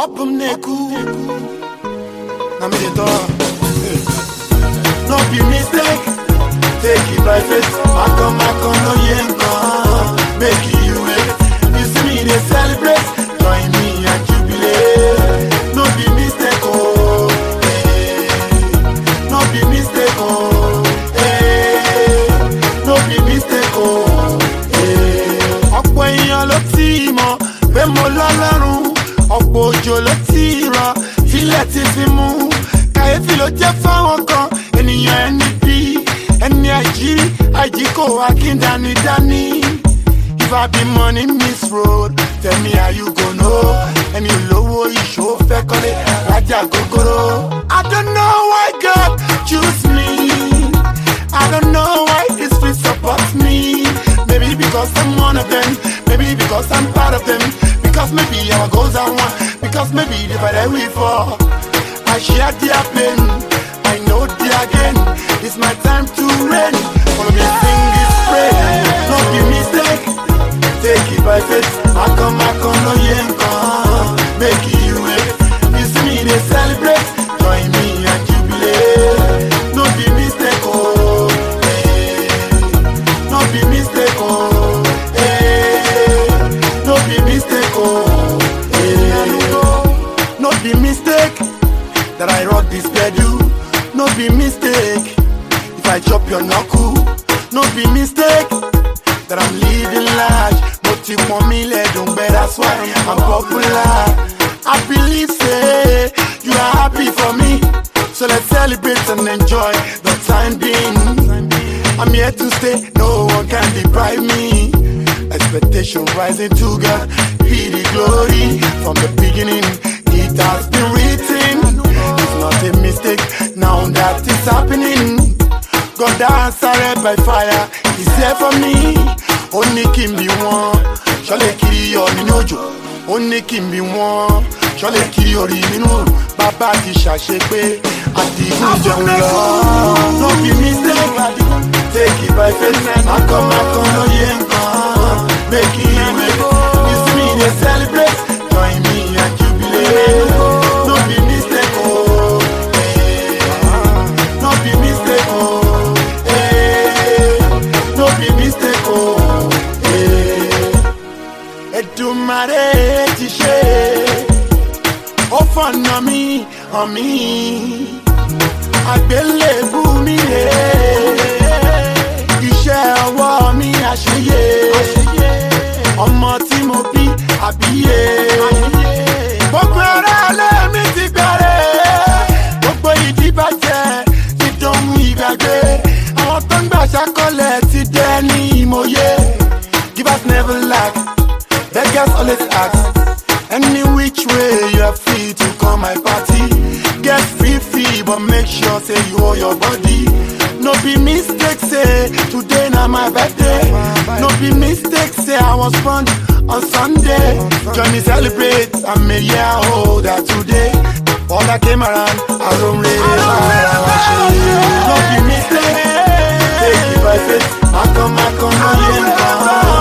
Opum neku, na me dey talk. No be mistake, take it by faith. Makon no yenka, make you wait. You see me they celebrate, join me and jubilate. No be mistake, oh, eh. No be mistake, oh, eh. No be mistake, oh, eh. Ọ̀pọ̀ èèyàn ló ti mọ̀ pé mo lọ́lọ́run. Ọ̀pọ̀ òjò ló ti rọ̀, tílẹ̀ ti fi mú. Kàyéfì ló jẹ́ fáwọn kan, ènìyàn ẹni bí. Ẹni àjíkò akíndánidání. If I be money miss road, tell me how you go know. Ẹni olówó ìṣó fẹ́ kọ́lé rájà gógóró. I don't know why God choose me. I don't know why this street supports me. Maybe because I'm one of them. Maybe because I'm part of them. Because maybe our goals are one. Because maybe the better we fall. I share their pain. I know their gain. It's my time to reign. Follow me sing this praise. No be mistake. Take it by faith. Makon no yenka. Make you wait. You see me they celebrate. Join me and jubilate. No be mistake, oh, eh. No be mistake, oh, eh. No be mistake, oh, eh. No be mistake that I rock this schedule. No be mistake if I chop your knuckle. No be mistake that I'm living large. Motive for me, don't bet that's why I'm popular. I believe say you are happy for me, so let's celebrate and enjoy the time being. I'm here to stay, no one can deprive me. Expectation rising to God, be the glory. From the beginning, it has been written. It's not a mistake, now that it's happening. God answered by fire, he's here for me. Only can be one, shall I kill your minojo? Only can be one, shall I kill your mino? Baba ti shashepe, ati gujaun lo. No be mistake, take it by faith. Makon no yenka, make it wait. You see me they celebrate, join me and jubilate. No be mistake, oh, eh. No be mistake, oh, eh. No be mistake, oh, eh. Èdùmàrè ti ṣe, ó fọ̀nà mi hàn mí. Àgbélébù mi rè é, iṣẹ́ ọwọ́ mi àṣeyẹ. Ọmọ tí mo bí àbíyè. Gbogbo ara lé mi ti gbẹ̀rẹ̀. Gbogbo ìdíbàjẹ́ ti dohun ìgbàgbé. Àwọn tó ń gbà ṣàkọlẹ̀ ti dẹni ìmọ̀ye. Givers never lack, beggars always ask. Any which way you are free to come my party. Get free, but make sure say you owe your body. No be mistake say today na my birthday. No be mistake say I was born on Sunday. Join me celebrate, I'm a year older today. All that came around, I don't really No be mistake, take it by faith. Makon no yenka.